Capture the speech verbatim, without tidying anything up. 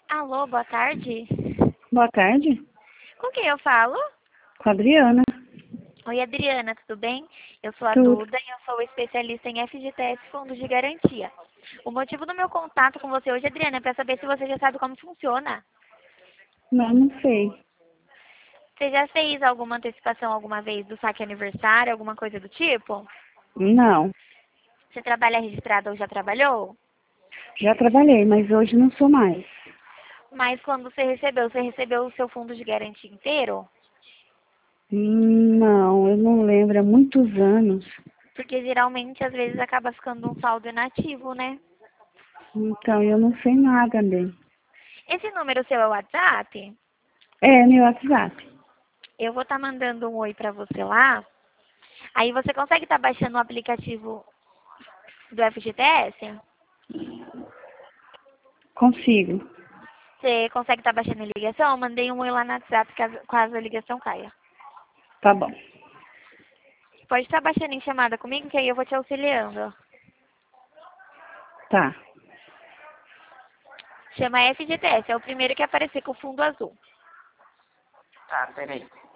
Alô, boa tarde. Boa tarde, Com quem eu falo? com a Adriana. Oi, Adriana, tudo bem? Eu sou a Tudo. Duda e eu sou especialista em F G T S Fundos de Garantia. O motivo do meu contato com você hoje, Adriana, é para saber se você já sabe como funciona. Não, não sei. Você já fez alguma antecipação alguma vez do saque aniversário, alguma coisa do tipo? Não, Você trabalha registrado ou já trabalhou? já trabalhei, mas hoje não sou mais. Mas quando você recebeu, você recebeu o seu fundo de garantia inteiro? Hum, Não, eu não lembro, há muitos anos. Porque geralmente, às vezes, acaba ficando um saldo inativo, né? Então, eu não sei nada dele. Esse número seu é o WhatsApp? É, meu WhatsApp. Eu vou estar mandando um oi para você lá. Aí você consegue estar baixando o aplicativo do F G T S? Consigo. Você consegue estar baixando a ligação? Eu mandei um oi lá no WhatsApp caso, caso a ligação caia. Tá bom. Pode estar baixando em chamada comigo, que aí eu vou te auxiliando. Tá. Chama F G T S, é o primeiro que aparecer com o fundo azul. Tá, peraí.